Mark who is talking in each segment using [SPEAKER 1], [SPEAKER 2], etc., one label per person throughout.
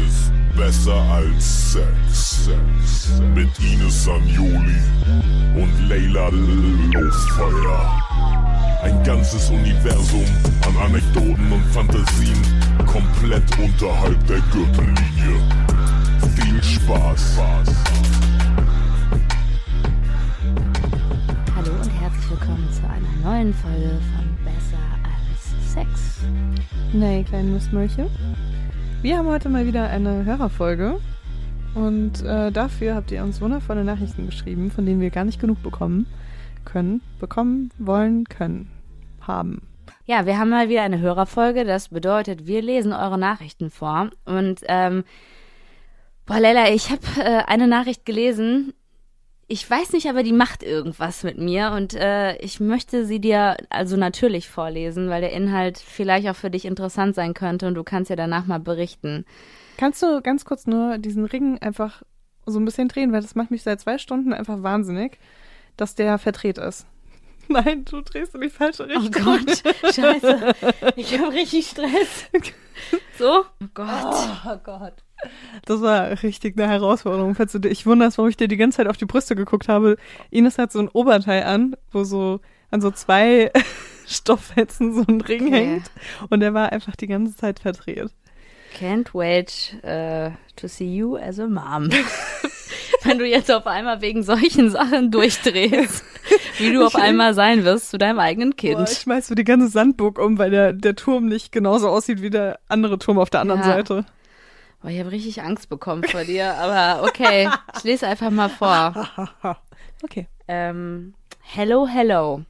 [SPEAKER 1] ist besser als Sex. Mit Ines Sanjoli und Leila Lofeuer. Ein ganzes Universum an Anekdoten und Fantasien, komplett unterhalb der Gürtellinie. Viel Spaß.
[SPEAKER 2] Hallo und herzlich willkommen zu einer neuen Folge von Besser als Sex.
[SPEAKER 3] Na, ihr kleinen Mistmölche. Wir haben heute mal wieder eine Hörerfolge und dafür habt ihr uns wundervolle Nachrichten geschrieben, von denen wir gar nicht genug bekommen wollen, haben.
[SPEAKER 2] Ja, wir haben mal wieder eine Hörerfolge, das bedeutet, wir lesen eure Nachrichten vor und Leila, ich habe eine Nachricht gelesen, ich weiß nicht, aber die macht irgendwas mit mir und ich möchte sie dir also natürlich vorlesen, weil der Inhalt vielleicht auch für dich interessant sein könnte und du kannst ja danach mal berichten.
[SPEAKER 3] Kannst du ganz kurz nur diesen Ring einfach so ein bisschen drehen, weil das macht mich seit 2 Stunden einfach wahnsinnig, dass der verdreht ist. Nein, du drehst in die falsche Richtung.
[SPEAKER 2] Oh Gott, scheiße, ich habe richtig Stress. So? Oh Gott.
[SPEAKER 3] Oh Gott. Das war richtig eine Herausforderung. Falls du dich wunderst, warum ich dir die ganze Zeit auf die Brüste geguckt habe. Ines hat so ein Oberteil an, wo so an so 2 Stofffetzen so ein Ring hängt. Und der war einfach die ganze Zeit verdreht.
[SPEAKER 2] Can't wait to see you as a mom. Wenn du jetzt auf einmal wegen solchen Sachen durchdrehst, wie du auf einmal sein wirst zu deinem eigenen Kind.
[SPEAKER 3] Boah, ich schmeiß so die ganze Sandburg um, weil der Turm nicht genauso aussieht wie der andere Turm auf der anderen Seite.
[SPEAKER 2] Boah, ich habe richtig Angst bekommen vor dir, aber okay, ich lese einfach mal vor.
[SPEAKER 3] Okay.
[SPEAKER 2] Hello.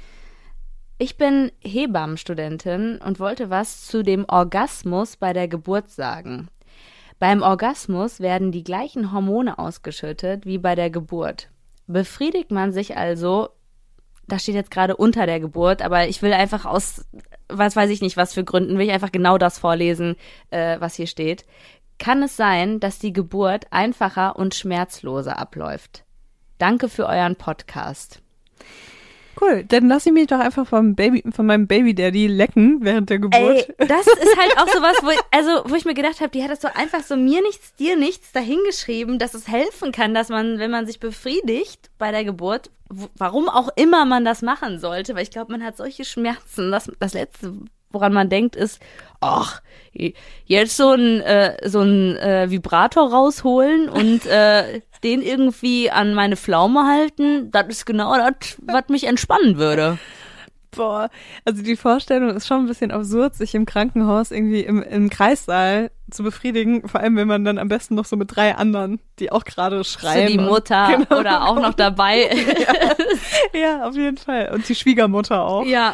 [SPEAKER 2] Ich bin Hebammenstudentin und wollte was zu dem Orgasmus bei der Geburt sagen. Beim Orgasmus werden die gleichen Hormone ausgeschüttet wie bei der Geburt. Befriedigt man sich also, da steht jetzt gerade unter der Geburt, aber ich will einfach aus, was weiß ich nicht, was für Gründen, will ich einfach genau das vorlesen, was hier steht. Kann es sein, dass die Geburt einfacher und schmerzloser abläuft? Danke für euren Podcast.
[SPEAKER 3] Cool, dann lass ich mich doch einfach von meinem Baby-Daddy lecken während der Geburt.
[SPEAKER 2] Ey, das ist halt auch sowas, wo ich mir gedacht habe, die hat das so einfach so mir nichts, dir nichts dahingeschrieben, dass es helfen kann, dass man, wenn man sich befriedigt bei der Geburt, warum auch immer man das machen sollte, weil ich glaube, man hat solche Schmerzen, das Letzte, woran man denkt, ist, ach, jetzt so ein Vibrator rausholen und den irgendwie an meine Pflaume halten, das ist genau das, was mich entspannen würde.
[SPEAKER 3] Boah, also die Vorstellung ist schon ein bisschen absurd, sich im Krankenhaus irgendwie im Kreissaal zu befriedigen, vor allem wenn man dann am besten noch so mit 3 anderen, die auch gerade schreien.
[SPEAKER 2] So die Mutter oder auch noch dabei.
[SPEAKER 3] Ja, auf jeden Fall. Und die Schwiegermutter auch.
[SPEAKER 2] Ja.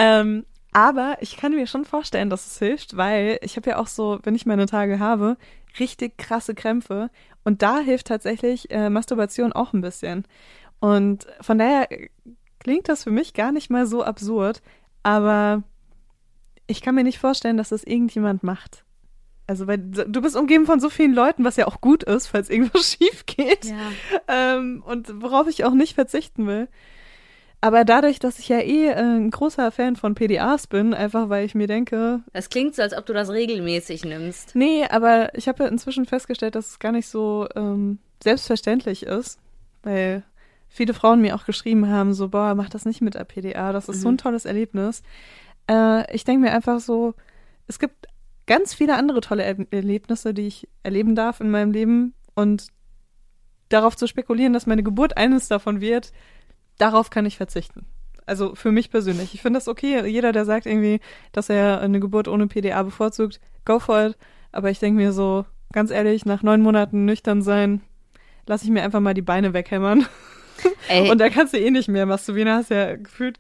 [SPEAKER 3] Aber ich kann mir schon vorstellen, dass es hilft, weil ich habe ja auch so, wenn ich meine Tage habe, richtig krasse Krämpfe. Und da hilft tatsächlich Masturbation auch ein bisschen. Und von daher klingt das für mich gar nicht mal so absurd. Aber ich kann mir nicht vorstellen, dass das irgendjemand macht. Also, weil du bist umgeben von so vielen Leuten, was ja auch gut ist, falls irgendwas schief geht. Ja. Und worauf ich auch nicht verzichten will. Aber dadurch, dass ich ja ein großer Fan von PDAs bin, einfach weil ich mir denke...
[SPEAKER 2] Es klingt so, als ob du das regelmäßig nimmst.
[SPEAKER 3] Nee, aber ich habe ja inzwischen festgestellt, dass es gar nicht so selbstverständlich ist, weil viele Frauen mir auch geschrieben haben, so, boah, mach das nicht mit der PDA, das ist so ein tolles Erlebnis. Ich denke mir einfach so, es gibt ganz viele andere tolle Erlebnisse, die ich erleben darf in meinem Leben und darauf zu spekulieren, dass meine Geburt eines davon wird, darauf kann ich verzichten. Also für mich persönlich. Ich finde das okay. Jeder, der sagt irgendwie, dass er eine Geburt ohne PDA bevorzugt, go for it. Aber ich denke mir so, ganz ehrlich, nach 9 Monaten nüchtern sein, lasse ich mir einfach mal die Beine weghämmern. Ey. Und da kannst du eh nicht mehr masturbieren. Hast ja gefühlt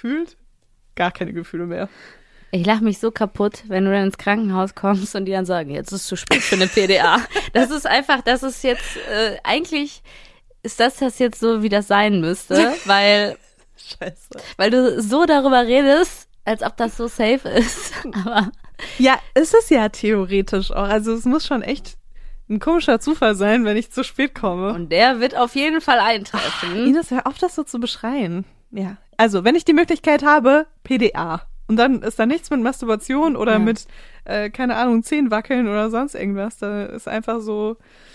[SPEAKER 3] gar keine Gefühle mehr.
[SPEAKER 2] Ich lache mich so kaputt, wenn du dann ins Krankenhaus kommst und die dann sagen, jetzt ist es zu spät für eine PDA. Das ist jetzt eigentlich... Ist das jetzt so, wie das sein müsste? Weil du so darüber redest, als ob das so safe ist. Aber
[SPEAKER 3] ja, ist es ja theoretisch auch. Also es muss schon echt ein komischer Zufall sein, wenn ich zu spät komme.
[SPEAKER 2] Und der wird auf jeden Fall eintreffen.
[SPEAKER 3] Ines, hör auf, das so zu beschreien. Ja, also wenn ich die Möglichkeit habe, PDA. Und dann ist da nichts mit Masturbation oder mit, keine Ahnung, Zehen wackeln oder sonst irgendwas. Da ist einfach so,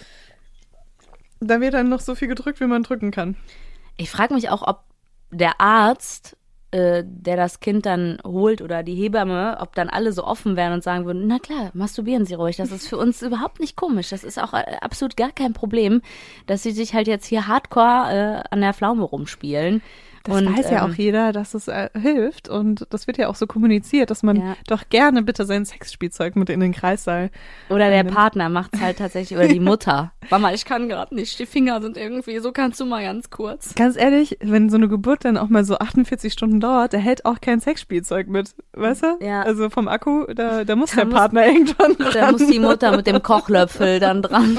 [SPEAKER 3] da wird dann noch so viel gedrückt, wie man drücken kann.
[SPEAKER 2] Ich frage mich auch, ob der Arzt, der das Kind dann holt oder die Hebamme, ob dann alle so offen wären und sagen würden, na klar, masturbieren Sie ruhig, das ist für uns überhaupt nicht komisch, das ist auch absolut gar kein Problem, dass Sie sich halt jetzt hier hardcore an der Pflaume rumspielen.
[SPEAKER 3] Das weiß ja auch jeder, dass es hilft und das wird ja auch so kommuniziert, dass man doch gerne bitte sein Sexspielzeug mit in den Kreissaal
[SPEAKER 2] oder der Partner macht es halt tatsächlich, oder die Mutter. Mama, ich kann gerade nicht, die Finger sind irgendwie, so kannst du mal ganz kurz.
[SPEAKER 3] Ganz ehrlich, wenn so eine Geburt dann auch mal so 48 Stunden dauert, der hält auch kein Sexspielzeug mit, weißt du? Ja. Also vom Akku, da muss der Partner irgendwann dran.
[SPEAKER 2] Da muss die Mutter mit dem Kochlöffel dann dran.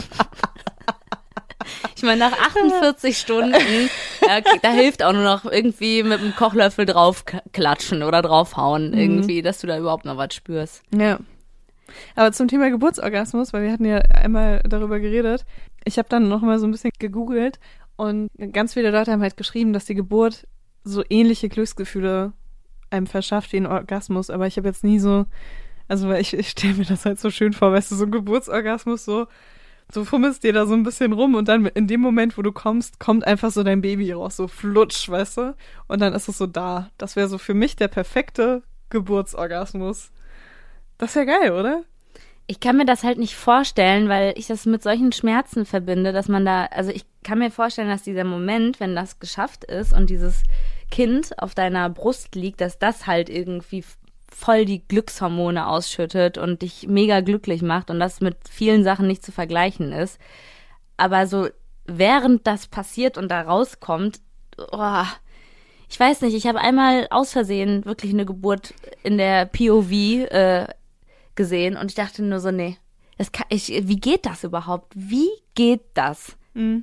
[SPEAKER 2] Ich meine, nach 48 Stunden, da hilft auch nur noch irgendwie mit dem Kochlöffel drauf klatschen oder draufhauen, irgendwie, dass du da überhaupt noch was spürst.
[SPEAKER 3] Ja. Aber zum Thema Geburtsorgasmus, weil wir hatten ja einmal darüber geredet, ich habe dann noch mal so ein bisschen gegoogelt und ganz viele Leute haben halt geschrieben, dass die Geburt so ähnliche Glücksgefühle einem verschafft wie ein Orgasmus, aber ich habe jetzt nie so, also weil ich stelle mir das halt so schön vor, weißt du, so ein Geburtsorgasmus so fummelst dir da so ein bisschen rum und dann in dem Moment, wo du kommst, kommt einfach so dein Baby raus, so flutsch, weißt du? Und dann ist es so da. Das wäre so für mich der perfekte Geburtsorgasmus. Das wäre geil, oder?
[SPEAKER 2] Ich kann mir das halt nicht vorstellen, weil ich das mit solchen Schmerzen verbinde, dass man da, also ich kann mir vorstellen, dass dieser Moment, wenn das geschafft ist und dieses Kind auf deiner Brust liegt, dass das halt irgendwie voll die Glückshormone ausschüttet und dich mega glücklich macht und das mit vielen Sachen nicht zu vergleichen ist. Aber so während das passiert und da rauskommt, ich weiß nicht, ich habe einmal aus Versehen wirklich eine Geburt in der POV gesehen und ich dachte nur so, nee, wie geht das überhaupt? Wie geht das?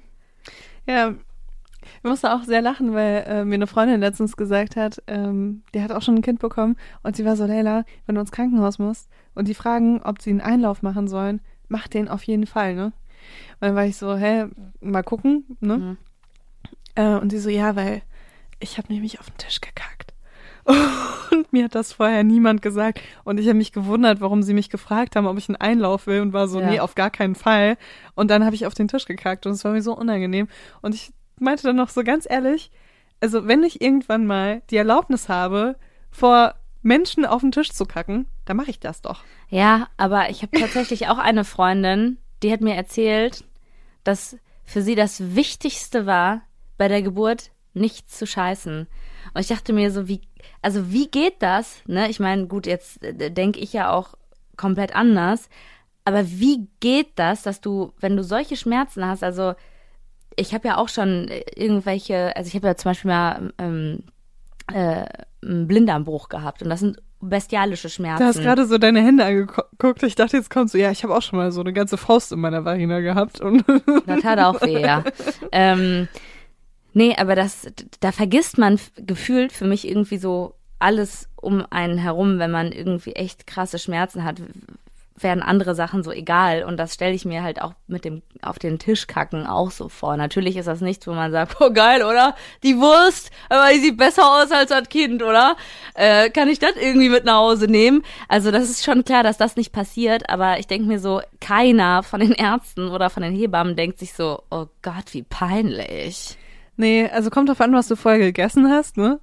[SPEAKER 3] Ja, ich musste auch sehr lachen, weil mir eine Freundin letztens gesagt hat, die hat auch schon ein Kind bekommen und sie war so, Leila, wenn du ins Krankenhaus musst und die fragen, ob sie einen Einlauf machen sollen, mach den auf jeden Fall, ne? Und dann war ich so, mal gucken, ne? Und sie so, ja, weil ich habe nämlich auf den Tisch gekackt. Und mir hat das vorher niemand gesagt und ich habe mich gewundert, warum sie mich gefragt haben, ob ich einen Einlauf will und war so, nee, auf gar keinen Fall. Und dann habe ich auf den Tisch gekackt und es war mir so unangenehm und ich meinte dann noch so ganz ehrlich, also wenn ich irgendwann mal die Erlaubnis habe, vor Menschen auf den Tisch zu kacken, dann mache ich das doch.
[SPEAKER 2] Ja, aber ich habe tatsächlich auch eine Freundin, die hat mir erzählt, dass für sie das Wichtigste war, bei der Geburt nicht zu scheißen. Und ich dachte mir so, wie geht das? Ne? Ich meine, gut, jetzt denke ich ja auch komplett anders, aber wie geht das, dass du, wenn du solche Schmerzen hast, also ich habe ja auch schon irgendwelche, also ich habe ja zum Beispiel mal einen Blinddarmbruch gehabt und das sind bestialische Schmerzen.
[SPEAKER 3] Du hast gerade so deine Hände angeguckt, ich dachte, jetzt kommst du, ja, ich habe auch schon mal so eine ganze Faust in meiner Vagina gehabt. Und
[SPEAKER 2] das hat auch weh, ja. Nee, aber da vergisst man gefühlt für mich irgendwie so alles um einen herum, wenn man irgendwie echt krasse Schmerzen hat, werden andere Sachen so egal und das stelle ich mir halt auch mit dem auf den Tisch kacken auch so vor. Natürlich ist das nichts, wo man sagt, oh geil, oder? Die Wurst, aber die sieht besser aus als das Kind, oder? Kann ich das irgendwie mit nach Hause nehmen? Also das ist schon klar, dass das nicht passiert, aber ich denke mir so, keiner von den Ärzten oder von den Hebammen denkt sich so, oh Gott, wie peinlich.
[SPEAKER 3] Nee, also kommt drauf an, was du vorher gegessen hast, ne?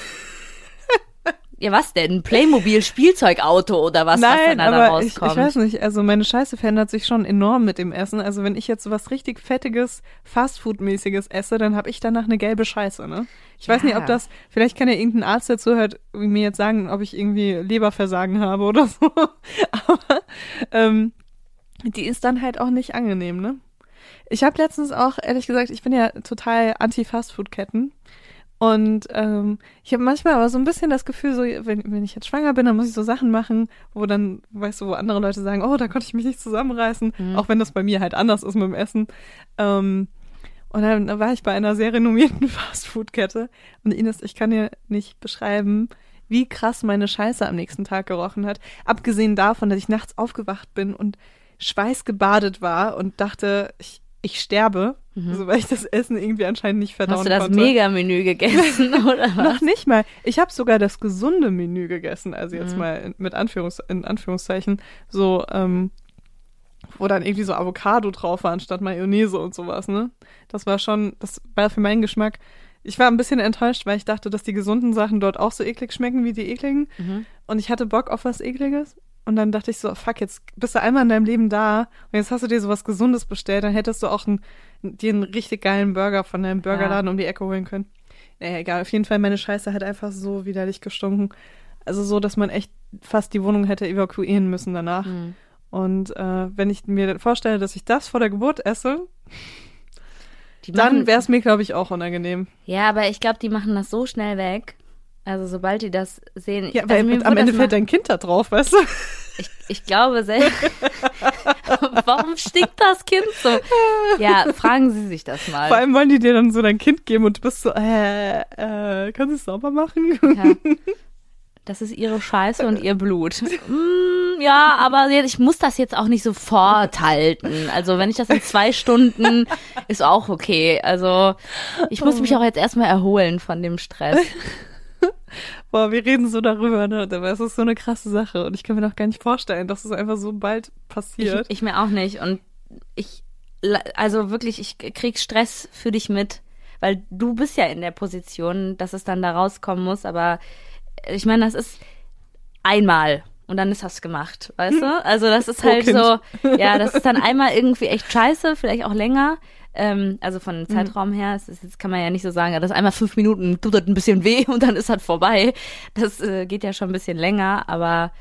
[SPEAKER 2] Ja, was denn? Playmobil-Spielzeugauto oder was,
[SPEAKER 3] Nein,
[SPEAKER 2] was dann da rauskommt?
[SPEAKER 3] Ich weiß nicht, also meine Scheiße verändert sich schon enorm mit dem Essen. Also wenn ich jetzt so was richtig Fettiges, Fastfood-mäßiges esse, dann habe ich danach eine gelbe Scheiße, ne? Ich weiß nicht, ob das, vielleicht kann ja irgendein Arzt, der zuhört, mir jetzt sagen, ob ich irgendwie Leberversagen habe oder so. Aber die ist dann halt auch nicht angenehm, ne? Ich habe letztens auch, ehrlich gesagt, ich bin ja total anti-Fastfood-Ketten. Und ich habe manchmal aber so ein bisschen das Gefühl, so wenn ich jetzt schwanger bin, dann muss ich so Sachen machen, wo dann, weißt du, wo andere Leute sagen, oh, da konnte ich mich nicht zusammenreißen, auch wenn das bei mir halt anders ist mit dem Essen. Und dann war ich bei einer sehr renommierten Fastfood-Kette und Ines, ich kann dir nicht beschreiben, wie krass meine Scheiße am nächsten Tag gerochen hat. Abgesehen davon, dass ich nachts aufgewacht bin und schweißgebadet war und dachte, ich sterbe. Also, weil ich das Essen irgendwie anscheinend nicht verdauen
[SPEAKER 2] Hast du das
[SPEAKER 3] konnte.
[SPEAKER 2] Mega-Menü gegessen, oder was?
[SPEAKER 3] Noch nicht mal. Ich habe sogar das gesunde Menü gegessen, also jetzt mal in Anführungszeichen, so, wo dann irgendwie so Avocado drauf war anstatt Mayonnaise und sowas, ne? Das war für meinen Geschmack. Ich war ein bisschen enttäuscht, weil ich dachte, dass die gesunden Sachen dort auch so eklig schmecken wie die ekligen. Und ich hatte Bock auf was Ekliges. Und dann dachte ich so, fuck, jetzt bist du einmal in deinem Leben da und jetzt hast du dir sowas Gesundes bestellt, dann hättest du auch dir einen richtig geilen Burger von deinem Burgerladen um die Ecke holen können. Naja, egal, auf jeden Fall, meine Scheiße hat einfach so widerlich gestunken. Also so, dass man echt fast die Wohnung hätte evakuieren müssen danach. Und wenn ich mir vorstelle, dass ich das vor der Geburt esse, dann wäre es mir, glaube ich, auch unangenehm.
[SPEAKER 2] Ja, aber ich glaube, die machen das so schnell weg. Also sobald die das sehen.
[SPEAKER 3] Ja, weil am Ende fällt dein Kind da drauf, weißt du?
[SPEAKER 2] Ich glaube selbst. Warum stinkt das Kind so? Ja, fragen Sie sich das mal.
[SPEAKER 3] Vor allem wollen die dir dann so dein Kind geben und du bist so, kannst du es sauber machen?
[SPEAKER 2] Ja. Das ist ihre Scheiße und ihr Blut. Ja, aber ich muss das jetzt auch nicht sofort halten. Also wenn ich das in 2 Stunden, ist auch okay. Also ich muss mich auch jetzt erstmal erholen von dem Stress.
[SPEAKER 3] Boah, wir reden so darüber, ne? Aber es ist so eine krasse Sache und ich kann mir noch gar nicht vorstellen, dass es einfach so bald passiert.
[SPEAKER 2] Ich mir auch nicht und also wirklich, ich krieg Stress für dich mit, weil du bist ja in der Position, dass es dann da rauskommen muss, aber ich meine, das ist einmal und dann ist das gemacht, weißt du? Also das ist halt so, ja, das ist dann einmal irgendwie echt scheiße, vielleicht auch länger. Also von dem Zeitraum her, das kann man ja nicht so sagen, das ist einmal 5 Minuten, tut das ein bisschen weh und dann ist das vorbei. Das geht ja schon ein bisschen länger, aber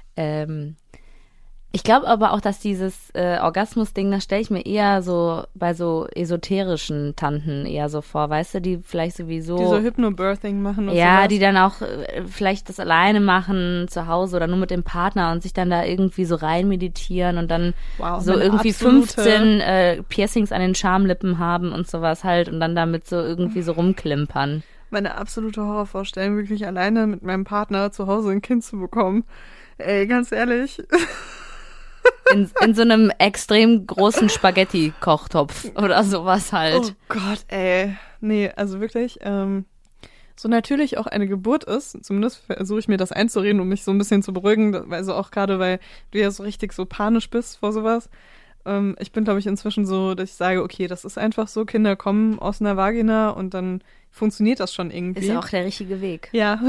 [SPEAKER 2] ich glaube aber auch, dass dieses Orgasmus-Ding, das stelle ich mir eher so bei so esoterischen Tanten eher so vor, weißt du, die vielleicht sowieso...
[SPEAKER 3] Die so Hypnobirthing machen und
[SPEAKER 2] ja,
[SPEAKER 3] sowas.
[SPEAKER 2] die dann auch vielleicht das alleine machen zu Hause oder nur mit dem Partner und sich dann da irgendwie so rein meditieren und dann so irgendwie 15 Piercings an den Schamlippen haben und sowas halt und dann damit so irgendwie so rumklimpern.
[SPEAKER 3] Meine absolute Horrorvorstellung, wirklich alleine mit meinem Partner zu Hause ein Kind zu bekommen. Ey, ganz ehrlich...
[SPEAKER 2] In so einem extrem großen Spaghetti-Kochtopf oder sowas halt.
[SPEAKER 3] Oh Gott, ey. Nee, also wirklich, so natürlich auch eine Geburt ist, zumindest versuche ich mir das einzureden, um mich so ein bisschen zu beruhigen, also auch gerade, weil du ja so richtig so panisch bist vor sowas. Ich bin, glaube ich, inzwischen so, dass ich sage, okay, das ist einfach so, Kinder kommen aus einer Vagina und dann funktioniert das schon irgendwie.
[SPEAKER 2] Ist ja auch der richtige Weg.
[SPEAKER 3] Ja.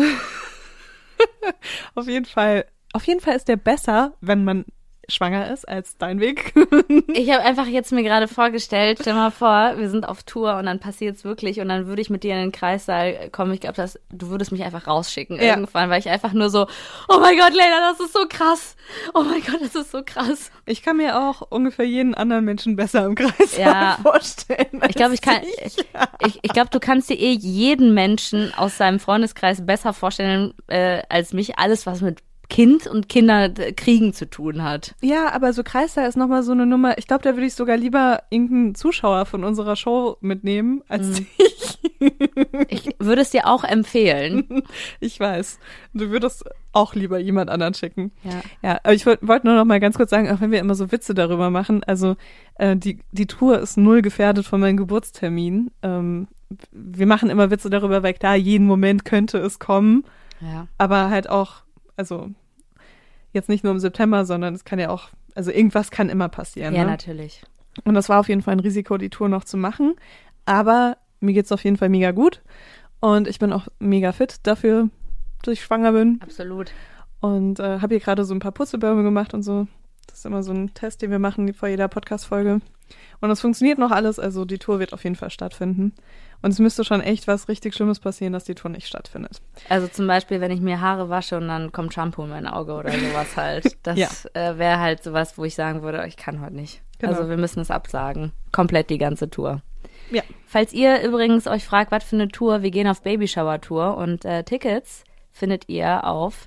[SPEAKER 3] Auf jeden Fall ist der besser, wenn man schwanger ist als dein Weg.
[SPEAKER 2] Ich habe einfach jetzt mir gerade vorgestellt, stell mal vor, wir sind auf Tour und dann passiert's wirklich und dann würde ich mit dir in den Kreissaal kommen. Ich glaube, du würdest mich einfach rausschicken irgendwann, weil ich einfach nur so, oh mein Gott, Leila, das ist so krass. Oh mein Gott, das ist so krass.
[SPEAKER 3] Ich kann mir auch ungefähr jeden anderen Menschen besser im Kreissaal vorstellen.
[SPEAKER 2] Ich glaube, ich glaube, du kannst dir jeden Menschen aus seinem Freundeskreis besser vorstellen als mich. Alles, was mit Kind und Kinderkriegen zu tun hat.
[SPEAKER 3] Ja, aber so Kreissaal ist nochmal so eine Nummer, ich glaube, da würde ich sogar lieber irgendeinen Zuschauer von unserer Show mitnehmen, als dich.
[SPEAKER 2] Ich würde es dir auch empfehlen.
[SPEAKER 3] Ich weiß. Du würdest auch lieber jemand anderen schicken.
[SPEAKER 2] Ja,
[SPEAKER 3] aber ich wollte nur noch mal ganz kurz sagen, auch wenn wir immer so Witze darüber machen, also die Tour ist null gefährdet von meinem Geburtstermin. Wir machen immer Witze darüber, weil klar, jeden Moment könnte es kommen.
[SPEAKER 2] Ja.
[SPEAKER 3] Aber halt auch, also jetzt nicht nur im September, sondern es kann ja auch, also irgendwas kann immer passieren.
[SPEAKER 2] Ja,
[SPEAKER 3] ne?
[SPEAKER 2] natürlich.
[SPEAKER 3] Und das war auf jeden Fall ein Risiko, die Tour noch zu machen. Aber mir geht's auf jeden Fall mega gut. Und ich bin auch mega fit dafür, dass ich schwanger bin.
[SPEAKER 2] Absolut.
[SPEAKER 3] Und habe hier gerade so ein paar Purzelbäume gemacht und so. Das ist immer so ein Test, den wir machen vor jeder Podcast-Folge. Und es funktioniert noch alles, also die Tour wird auf jeden Fall stattfinden. Und es müsste schon echt was richtig Schlimmes passieren, dass die Tour nicht stattfindet.
[SPEAKER 2] Also zum Beispiel, wenn ich mir Haare wasche und dann kommt Shampoo in mein Auge oder sowas halt. Das wäre halt sowas, wo ich sagen würde, ich kann heute nicht.
[SPEAKER 3] Genau.
[SPEAKER 2] Also wir müssen es absagen. Komplett die ganze Tour.
[SPEAKER 3] Ja.
[SPEAKER 2] Falls ihr übrigens euch fragt, was für eine Tour, wir gehen auf Babyshower-Tour und Tickets findet ihr auf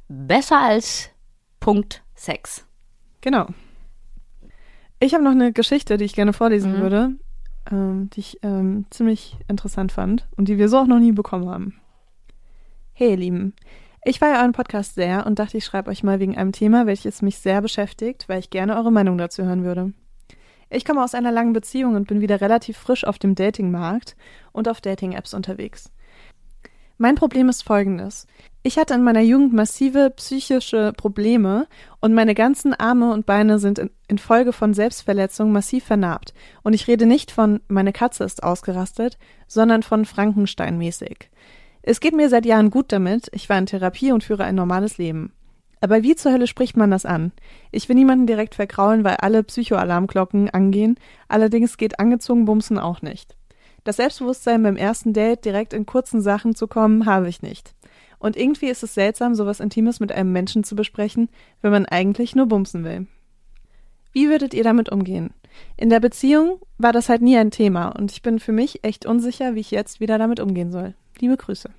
[SPEAKER 2] besserals.sex.
[SPEAKER 3] Genau. Ich habe noch eine Geschichte, die ich gerne vorlesen würde, die ich ziemlich interessant fand und die wir so auch noch nie bekommen haben. Hey, ihr Lieben. Ich feiere euren Podcast sehr und dachte, ich schreibe euch mal wegen einem Thema, welches mich sehr beschäftigt, weil ich gerne eure Meinung dazu hören würde. Ich komme aus einer langen Beziehung und bin wieder relativ frisch auf dem Datingmarkt und auf Dating-Apps unterwegs. Mein Problem ist folgendes. Ich hatte in meiner Jugend massive psychische Probleme und meine ganzen Arme und Beine sind infolge von Selbstverletzung massiv vernarbt. Und ich rede nicht von meine Katze ist ausgerastet, sondern von Frankenstein-mäßig. Es geht mir seit Jahren gut damit, ich war in Therapie und führe ein normales Leben. Aber wie zur Hölle spricht man das an? Ich will niemanden direkt vergraulen, weil alle Psychoalarmglocken angehen, allerdings geht angezogen Bumsen auch nicht. Das Selbstbewusstsein beim ersten Date direkt in kurzen Sachen zu kommen, habe ich nicht. Und irgendwie ist es seltsam, sowas Intimes mit einem Menschen zu besprechen, wenn man eigentlich nur bumsen will. Wie würdet ihr damit umgehen? In der Beziehung war das halt nie ein Thema und ich bin für mich echt unsicher, wie ich jetzt wieder damit umgehen soll. Liebe Grüße.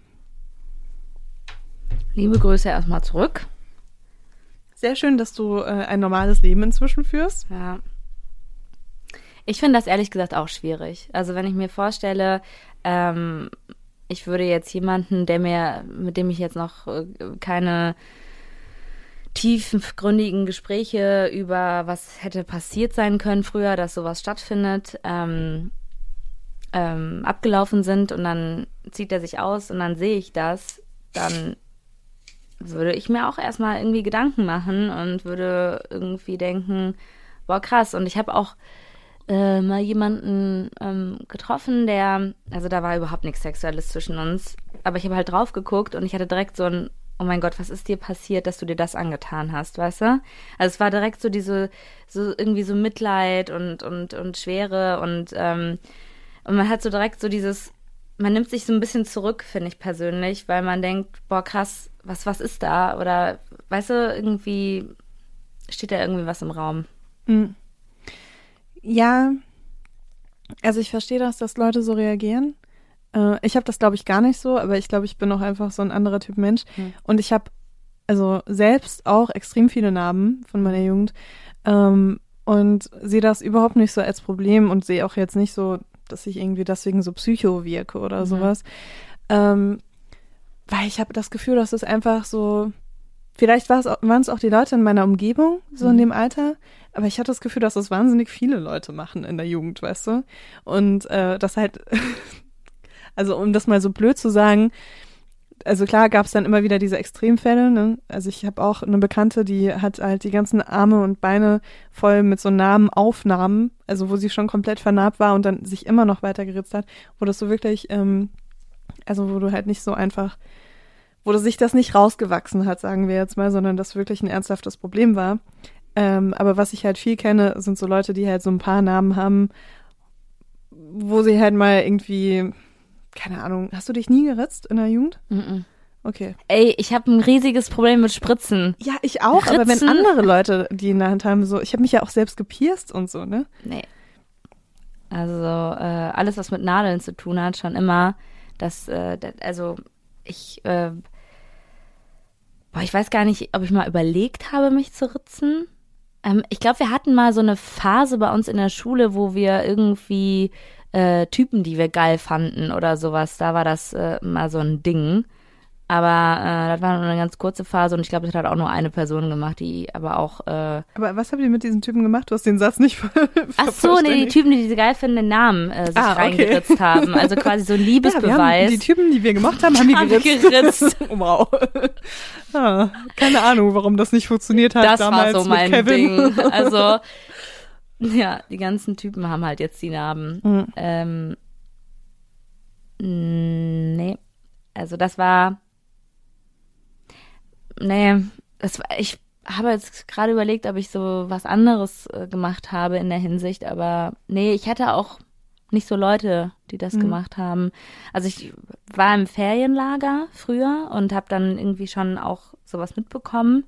[SPEAKER 2] Liebe Grüße erstmal zurück.
[SPEAKER 3] Sehr schön, dass du ein normales Leben inzwischen führst.
[SPEAKER 2] Ja. Ich finde das ehrlich gesagt auch schwierig. Also wenn ich mir vorstelle, ich würde jetzt jemanden, mit dem ich jetzt noch keine tiefgründigen Gespräche über was hätte passiert sein können früher, dass sowas stattfindet, abgelaufen sind und dann zieht er sich aus und dann sehe ich das, dann würde ich mir auch erstmal irgendwie Gedanken machen und würde irgendwie denken, boah krass. Und ich habe auch mal jemanden getroffen, also da war überhaupt nichts Sexuelles zwischen uns, aber ich habe halt drauf geguckt und ich hatte direkt so ein, oh mein Gott, was ist dir passiert, dass du dir das angetan hast, weißt du? Also es war direkt so irgendwie so Mitleid und Schwere und man hat so direkt so man nimmt sich so ein bisschen zurück, finde ich persönlich, weil man denkt, boah krass, was ist da? Oder, weißt du, irgendwie steht da irgendwie was im Raum.
[SPEAKER 3] Mhm. Ja, also ich verstehe das, dass Leute so reagieren. Ich habe das, glaube ich, gar nicht so, aber ich glaube, ich bin auch einfach so ein anderer Typ Mensch. Und ich habe also selbst auch extrem viele Narben von meiner Jugend und sehe das überhaupt nicht so als Problem und sehe auch jetzt nicht so, dass ich irgendwie deswegen so psycho wirke oder sowas. Weil ich habe das Gefühl, dass es einfach so, vielleicht waren es auch die Leute in meiner Umgebung, so in dem Alter, aber ich hatte das Gefühl, dass das wahnsinnig viele Leute machen in der Jugend, weißt du? Und das halt, also um das mal so blöd zu sagen, also klar gab es dann immer wieder diese Extremfälle, ne? Also ich habe auch eine Bekannte, die hat halt die ganzen Arme und Beine voll mit so Narbenaufnahmen, also wo sie schon komplett vernarbt war und dann sich immer noch weiter geritzt hat, wo das so wirklich, also wo du halt nicht so einfach, wo sich das nicht rausgewachsen hat, sagen wir jetzt mal, sondern das wirklich ein ernsthaftes Problem war. Aber was ich halt viel kenne, sind so Leute, die halt so ein paar Namen haben, wo sie halt mal irgendwie, keine Ahnung, hast du dich nie geritzt in der Jugend?
[SPEAKER 2] Mhm.
[SPEAKER 3] Okay.
[SPEAKER 2] Ey, ich habe ein riesiges Problem mit Spritzen.
[SPEAKER 3] Ja, ich auch, Ritzen. Aber wenn andere Leute die in der Hand haben, so, ich habe mich ja auch selbst gepierst und so, ne?
[SPEAKER 2] Nee. Also alles, was mit Nadeln zu tun hat, schon immer, ich weiß gar nicht, ob ich mal überlegt habe, mich zu ritzen. Ich glaube, wir hatten mal so eine Phase bei uns in der Schule, wo wir irgendwie Typen, die wir geil fanden oder sowas, da war das mal so ein Ding. Aber das war nur eine ganz kurze Phase und ich glaube, das hat auch nur eine Person gemacht, die aber auch...
[SPEAKER 3] Aber was habt ihr mit diesen Typen gemacht? Du hast den Satz nicht
[SPEAKER 2] Ach so, nee, die Typen, die diese geil finden, den Namen sich reingeritzt haben. Also quasi so ein Liebesbeweis.
[SPEAKER 3] Die Typen, die wir gemacht haben, haben wir geritzt. Oh, wow. Keine Ahnung, warum das nicht funktioniert hat
[SPEAKER 2] das
[SPEAKER 3] damals
[SPEAKER 2] war so mein
[SPEAKER 3] mit Kevin.
[SPEAKER 2] Ding. Also, ja, die ganzen Typen haben halt jetzt die Narben. Nee. Also das war... Nee, ich habe jetzt gerade überlegt, ob ich so was anderes gemacht habe in der Hinsicht, aber nee, ich hatte auch nicht so Leute, die das gemacht haben. Also ich war im Ferienlager früher und habe dann irgendwie schon auch sowas mitbekommen.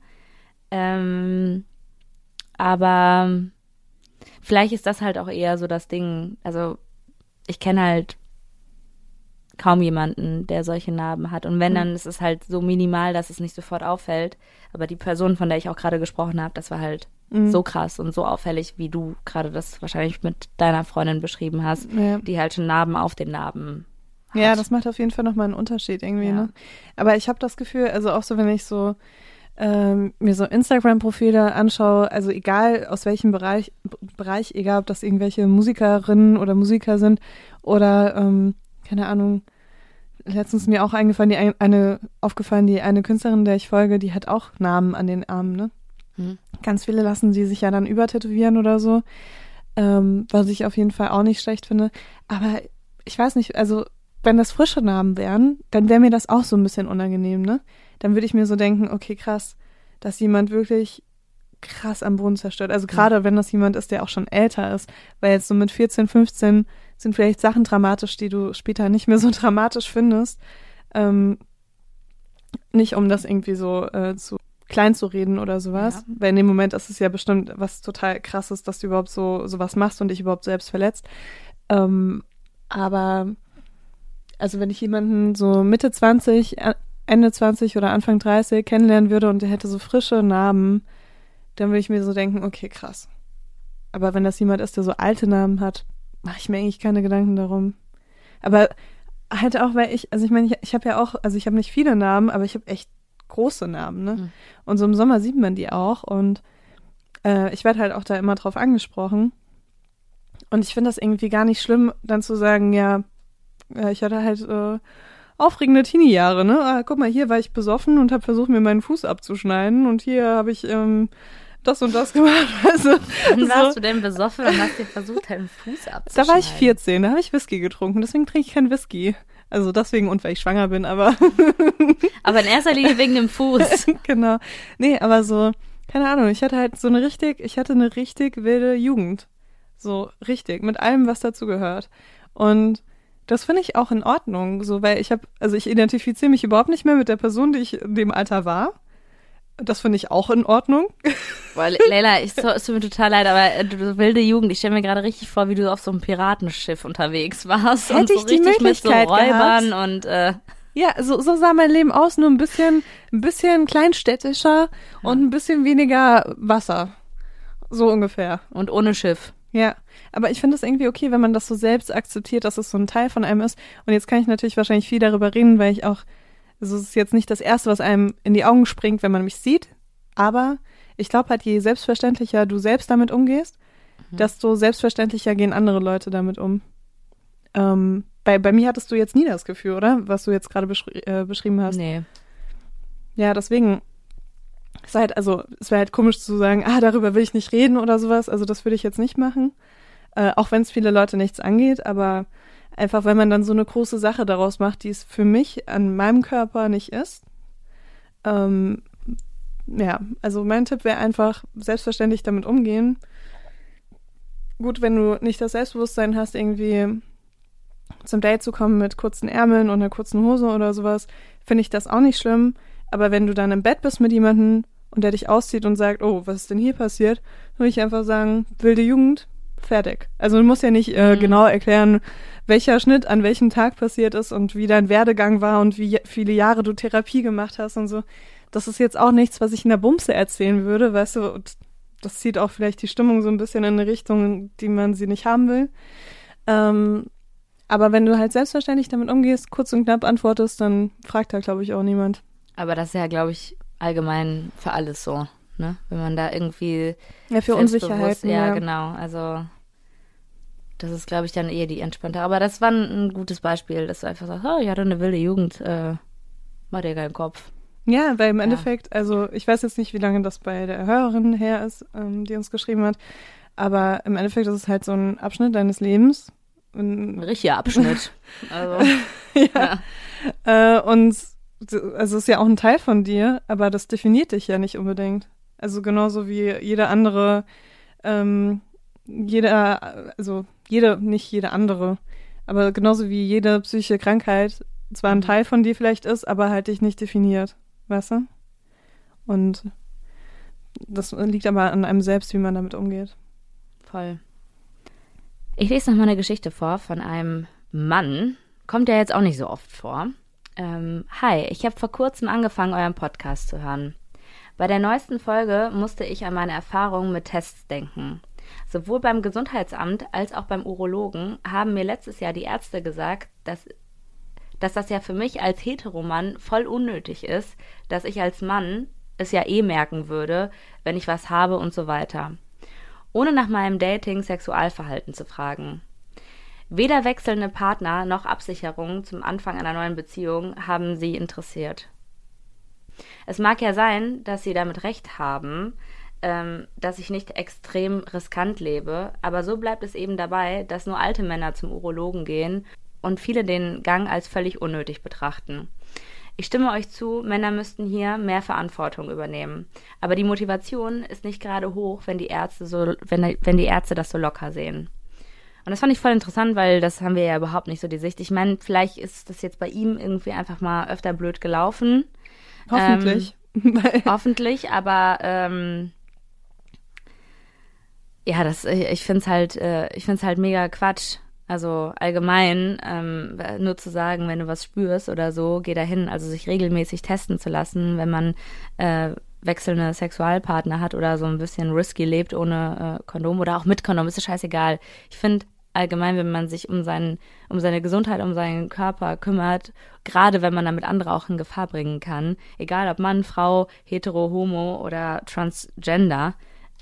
[SPEAKER 2] Aber vielleicht ist das halt auch eher so das Ding. Also ich kenne halt kaum jemanden, der solche Narben hat. Und wenn, dann ist es halt so minimal, dass es nicht sofort auffällt. Aber die Person, von der ich auch gerade gesprochen habe, das war halt so krass und so auffällig, wie du gerade das wahrscheinlich mit deiner Freundin beschrieben hast, die halt schon Narben auf den Narben hat.
[SPEAKER 3] Ja, das macht auf jeden Fall nochmal einen Unterschied irgendwie, ne? Aber ich habe das Gefühl, also auch so, wenn ich so mir so Instagram-Profile anschaue, also egal aus welchem Bereich, egal ob das irgendwelche Musikerinnen oder Musiker sind oder, keine Ahnung, letztens mir auch aufgefallen, die eine Künstlerin, der ich folge, die hat auch Namen an den Armen, ne? Ganz viele lassen sie sich ja dann übertätowieren oder so, was ich auf jeden Fall auch nicht schlecht finde. Aber ich weiß nicht, also wenn das frische Namen wären, dann wäre mir das auch so ein bisschen unangenehm, ne? Dann würde ich mir so denken, okay, krass, dass jemand wirklich krass am Boden zerstört. Also gerade wenn das jemand ist, der auch schon älter ist, weil jetzt so mit 14, 15 sind vielleicht Sachen dramatisch, die du später nicht mehr so dramatisch findest. Nicht um das irgendwie so zu klein zu reden oder sowas, ja. Weil in dem Moment ist es ja bestimmt was total krasses, dass du überhaupt sowas machst und dich überhaupt selbst verletzt. Aber also wenn ich jemanden so Mitte 20, Ende 20 oder Anfang 30 kennenlernen würde und der hätte so frische Narben, dann würde ich mir so denken, okay, krass. Aber wenn das jemand ist, der so alte Namen hat, mache ich mir eigentlich keine Gedanken darum. Aber halt auch, weil ich meine, ich habe ja auch, also ich habe nicht viele Namen, aber ich habe echt große Namen, ne? Und so im Sommer sieht man die auch und ich werde halt auch da immer drauf angesprochen. Und ich finde das irgendwie gar nicht schlimm, dann zu sagen, ja, ich hatte halt aufregende Teenie-Jahre, ne? Guck mal, hier war ich besoffen und habe versucht, mir meinen Fuß abzuschneiden und hier habe ich das und das gemacht. Also,
[SPEAKER 2] wann warst du denn besoffen und hast dir versucht, deinen Fuß abzuschneiden?
[SPEAKER 3] Da war ich 14, da habe ich Whisky getrunken, deswegen trinke ich keinen Whisky. Also deswegen und weil ich schwanger bin, aber
[SPEAKER 2] aber in erster Linie wegen dem Fuß.
[SPEAKER 3] Genau. Nee, aber so, keine Ahnung, ich hatte eine richtig wilde Jugend. So richtig, mit allem, was dazu gehört. Und das finde ich auch in Ordnung, so, weil ich identifiziere mich überhaupt nicht mehr mit der Person, die ich in dem Alter war. Das finde ich auch in Ordnung.
[SPEAKER 2] Boah, Leila, es tut mir total leid, aber du wilde Jugend, ich stelle mir gerade richtig vor, wie du auf so einem Piratenschiff unterwegs warst.
[SPEAKER 3] Hätte
[SPEAKER 2] und so
[SPEAKER 3] ich die
[SPEAKER 2] richtig
[SPEAKER 3] Möglichkeit
[SPEAKER 2] mit so Räubern
[SPEAKER 3] gehabt.
[SPEAKER 2] Und
[SPEAKER 3] ja, so sah mein Leben aus, nur ein bisschen kleinstädtischer und ein bisschen weniger Wasser. So ungefähr.
[SPEAKER 2] Und ohne Schiff.
[SPEAKER 3] Ja, aber ich finde es irgendwie okay, wenn man das so selbst akzeptiert, dass es so ein Teil von einem ist. Und jetzt kann ich natürlich wahrscheinlich viel darüber reden, weil ich auch, also es ist jetzt nicht das Erste, was einem in die Augen springt, wenn man mich sieht. Aber ich glaube halt, je selbstverständlicher du selbst damit umgehst, desto selbstverständlicher gehen andere Leute damit um. Bei mir hattest du jetzt nie das Gefühl, oder? Was du jetzt gerade beschrieben hast.
[SPEAKER 2] Nee.
[SPEAKER 3] Ja, deswegen, es wäre halt komisch zu sagen, darüber will ich nicht reden oder sowas. Also das würde ich jetzt nicht machen. Auch wenn es viele Leute nichts angeht, aber einfach, wenn man dann so eine große Sache daraus macht, die es für mich an meinem Körper nicht ist. Ja, also mein Tipp wäre einfach, selbstverständlich damit umgehen. Gut, wenn du nicht das Selbstbewusstsein hast, irgendwie zum Date zu kommen mit kurzen Ärmeln und einer kurzen Hose oder sowas, finde ich das auch nicht schlimm. Aber wenn du dann im Bett bist mit jemandem und der dich auszieht und sagt, oh, was ist denn hier passiert, würde ich einfach sagen, wilde Jugend, fertig. Also du musst ja nicht genau erklären, welcher Schnitt an welchem Tag passiert ist und wie dein Werdegang war und wie viele Jahre du Therapie gemacht hast und so. Das ist jetzt auch nichts, was ich in der Bumse erzählen würde, weißt du, und das zieht auch vielleicht die Stimmung so ein bisschen in eine Richtung, die man sie nicht haben will. Aber wenn du halt selbstverständlich damit umgehst, kurz und knapp antwortest, dann fragt da, glaube ich, auch niemand.
[SPEAKER 2] Aber das ist ja, glaube ich, allgemein für alles so, ne? Wenn man da irgendwie
[SPEAKER 3] ja, für Unsicherheiten.
[SPEAKER 2] Ja, genau. Also das ist, glaube ich, dann eher die entspannte. Aber das war ein gutes Beispiel, dass du einfach sagst, ich hatte eine wilde Jugend, mach dir keinen Kopf.
[SPEAKER 3] Ja, weil im Endeffekt, also ich weiß jetzt nicht, wie lange das bei der Hörerin her ist, die uns geschrieben hat, aber im Endeffekt ist es halt so ein Abschnitt deines Lebens.
[SPEAKER 2] Ein richtiger Abschnitt. Also,
[SPEAKER 3] und also es ist ja auch ein Teil von dir, aber das definiert dich ja nicht unbedingt. Also genauso wie jede andere, nicht jede andere, aber genauso wie jede psychische Krankheit zwar ein Teil von dir vielleicht ist, aber halt dich nicht definiert, weißt du? Und das liegt aber an einem selbst, wie man damit umgeht.
[SPEAKER 2] Voll. Ich lese noch mal eine Geschichte vor von einem Mann. Kommt ja jetzt auch nicht so oft vor. Hi, ich habe vor kurzem angefangen, euren Podcast zu hören. Bei der neuesten Folge musste ich an meine Erfahrungen mit Tests denken. Sowohl beim Gesundheitsamt als auch beim Urologen haben mir letztes Jahr die Ärzte gesagt, dass das ja für mich als Heteromann voll unnötig ist, dass ich als Mann es ja eh merken würde, wenn ich was habe und so weiter. Ohne nach meinem Dating-Sexualverhalten zu fragen. Weder wechselnde Partner noch Absicherung zum Anfang einer neuen Beziehung haben sie interessiert. Es mag ja sein, dass sie damit recht haben, dass ich nicht extrem riskant lebe, aber so bleibt es eben dabei, dass nur alte Männer zum Urologen gehen und viele den Gang als völlig unnötig betrachten. Ich stimme euch zu, Männer müssten hier mehr Verantwortung übernehmen. Aber die Motivation ist nicht gerade hoch, wenn die Ärzte wenn die Ärzte das so locker sehen. Und das fand ich voll interessant, weil das haben wir ja überhaupt nicht so die Sicht. Ich meine, vielleicht ist das jetzt bei ihm irgendwie einfach mal öfter blöd gelaufen.
[SPEAKER 3] Hoffentlich.
[SPEAKER 2] Hoffentlich, aber ja, ich find's halt mega Quatsch. Also allgemein, nur zu sagen, wenn du was spürst oder so, geh dahin. Also sich regelmäßig testen zu lassen, wenn man wechselnde Sexualpartner hat oder so ein bisschen risky lebt ohne Kondom oder auch mit Kondom, ist ja scheißegal. Ich finde allgemein, wenn man sich um seine Gesundheit, um seinen Körper kümmert, gerade wenn man damit andere auch in Gefahr bringen kann, egal ob Mann, Frau, hetero, homo oder transgender,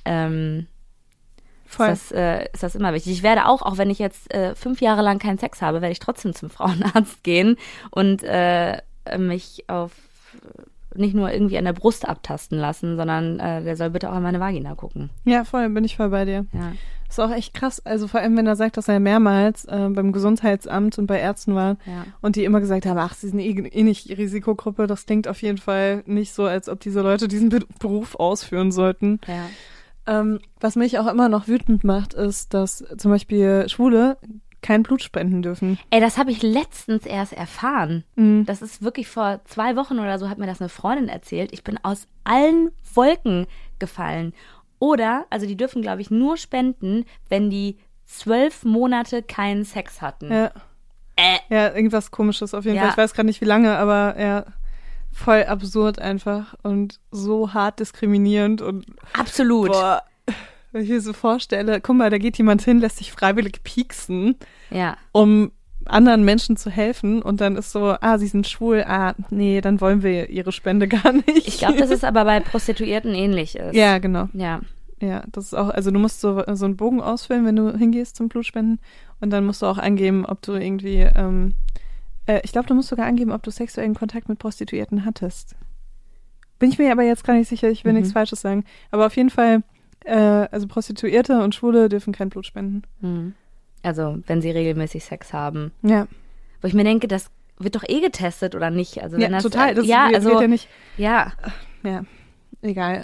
[SPEAKER 2] ist das immer wichtig. Ich werde auch wenn ich jetzt 5 Jahre lang keinen Sex habe, werde ich trotzdem zum Frauenarzt gehen und mich auf nicht nur irgendwie an der Brust abtasten lassen, sondern der soll bitte auch an meine Vagina gucken.
[SPEAKER 3] Ja, bin ich voll bei dir.
[SPEAKER 2] Ja.
[SPEAKER 3] Das ist auch echt krass. Also vor allem, wenn er sagt, dass er mehrmals beim Gesundheitsamt und bei Ärzten war und die immer gesagt haben, ach, sie sind eh nicht Risikogruppe. Das klingt auf jeden Fall nicht so, als ob diese Leute diesen Beruf ausführen sollten.
[SPEAKER 2] Ja.
[SPEAKER 3] Was mich auch immer noch wütend macht, ist, dass zum Beispiel Schwule kein Blut spenden dürfen.
[SPEAKER 2] Ey, das habe ich letztens erst erfahren.
[SPEAKER 3] Mhm.
[SPEAKER 2] Das ist wirklich vor 2 Wochen oder so, hat mir das eine Freundin erzählt. Ich bin aus allen Wolken gefallen. Oder, also die dürfen, glaube ich, nur spenden, wenn die 12 Monate keinen Sex hatten.
[SPEAKER 3] Ja. Ja, irgendwas Komisches auf jeden Fall. Ich weiß gerade nicht, wie lange, aber ja, voll absurd einfach und so hart diskriminierend und
[SPEAKER 2] absolut.
[SPEAKER 3] Boah, wenn ich mir so vorstelle, guck mal, da geht jemand hin, lässt sich freiwillig pieksen, um anderen Menschen zu helfen und dann ist so, sie sind schwul, nee, dann wollen wir ihre Spende gar nicht.
[SPEAKER 2] Ich glaube, dass es aber bei Prostituierten ähnlich ist.
[SPEAKER 3] Ja, genau.
[SPEAKER 2] Ja.
[SPEAKER 3] Ja, das ist auch, also du musst so einen Bogen ausfüllen, wenn du hingehst zum Blutspenden und dann musst du auch angeben, ob du irgendwie, ich glaube, du musst sogar angeben, ob du sexuellen Kontakt mit Prostituierten hattest. Bin ich mir aber jetzt gar nicht sicher, ich will nichts Falsches sagen. Aber auf jeden Fall, also Prostituierte und Schwule dürfen kein Blut spenden.
[SPEAKER 2] Mhm. Also, wenn sie regelmäßig Sex haben.
[SPEAKER 3] Ja.
[SPEAKER 2] Wo ich mir denke, das wird doch eh getestet, oder nicht? Also, wenn
[SPEAKER 3] ja,
[SPEAKER 2] das,
[SPEAKER 3] total. Das
[SPEAKER 2] wird
[SPEAKER 3] ja nicht.
[SPEAKER 2] Ja.
[SPEAKER 3] Ja, egal.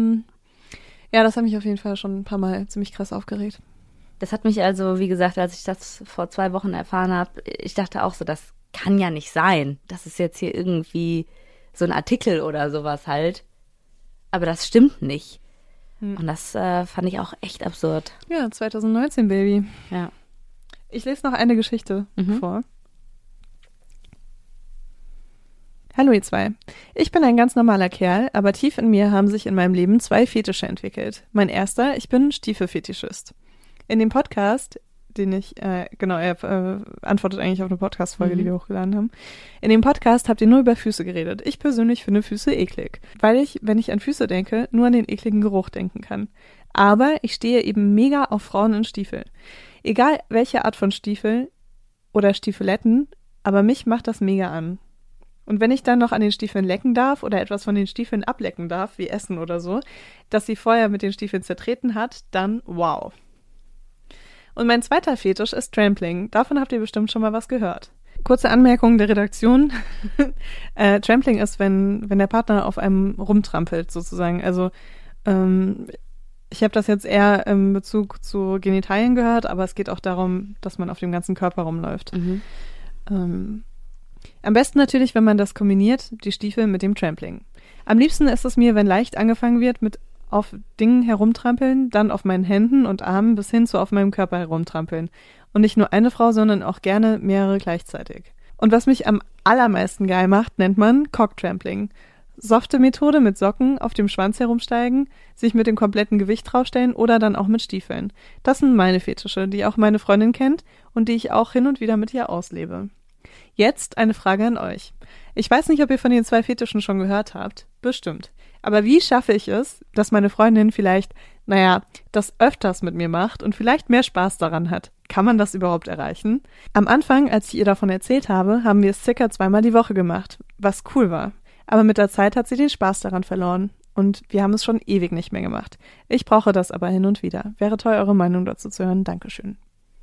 [SPEAKER 3] Ja, das hat mich auf jeden Fall schon ein paar Mal ziemlich krass aufgeregt.
[SPEAKER 2] Das hat mich also, wie gesagt, als ich das vor 2 Wochen erfahren habe, ich dachte auch so, das kann ja nicht sein. Das ist jetzt hier irgendwie so ein Artikel oder sowas halt. Aber das stimmt nicht. Und das fand ich auch echt absurd.
[SPEAKER 3] Ja, 2019, Baby.
[SPEAKER 2] Ja.
[SPEAKER 3] Ich lese noch eine Geschichte vor. Hallo ihr zwei. Ich bin ein ganz normaler Kerl, aber tief in mir haben sich in meinem Leben 2 Fetische entwickelt. Mein erster, ich bin Stiefelfetischist. In dem Podcast, den ich, er antwortet eigentlich auf eine Podcast-Folge, die wir hochgeladen haben. In dem Podcast habt ihr nur über Füße geredet. Ich persönlich finde Füße eklig, weil ich, wenn ich an Füße denke, nur an den ekligen Geruch denken kann. Aber ich stehe eben mega auf Frauen in Stiefeln. Egal welche Art von Stiefel oder Stiefeletten, aber mich macht das mega an. Und wenn ich dann noch an den Stiefeln lecken darf oder etwas von den Stiefeln ablecken darf, wie Essen oder so, das sie vorher mit den Stiefeln zertreten hat, dann wow. Und mein zweiter Fetisch ist Trampling. Davon habt ihr bestimmt schon mal was gehört. Kurze Anmerkung der Redaktion. Trampling ist, wenn der Partner auf einem rumtrampelt, sozusagen. Also ich habe das jetzt eher im Bezug zu Genitalien gehört, aber es geht auch darum, dass man auf dem ganzen Körper rumläuft. Am besten natürlich, wenn man das kombiniert, die Stiefel mit dem Trampling. Am liebsten ist es mir, wenn leicht angefangen wird mit auf Dingen herumtrampeln, dann auf meinen Händen und Armen bis hin zu auf meinem Körper herumtrampeln. Und nicht nur eine Frau, sondern auch gerne mehrere gleichzeitig. Und was mich am allermeisten geil macht, nennt man Cocktrampling. Softe Methode mit Socken auf dem Schwanz herumsteigen, sich mit dem kompletten Gewicht draufstellen oder dann auch mit Stiefeln. Das sind meine Fetische, die auch meine Freundin kennt und die ich auch hin und wieder mit ihr auslebe. Jetzt eine Frage an euch. Ich weiß nicht, ob ihr von den 2 Fetischen schon gehört habt. Bestimmt. Aber wie schaffe ich es, dass meine Freundin vielleicht, das öfters mit mir macht und vielleicht mehr Spaß daran hat? Kann man das überhaupt erreichen? Am Anfang, als ich ihr davon erzählt habe, haben wir es circa 2-mal die Woche gemacht, was cool war. Aber mit der Zeit hat sie den Spaß daran verloren. Und wir haben es schon ewig nicht mehr gemacht. Ich brauche das aber hin und wieder. Wäre toll, eure Meinung dazu zu hören. Dankeschön.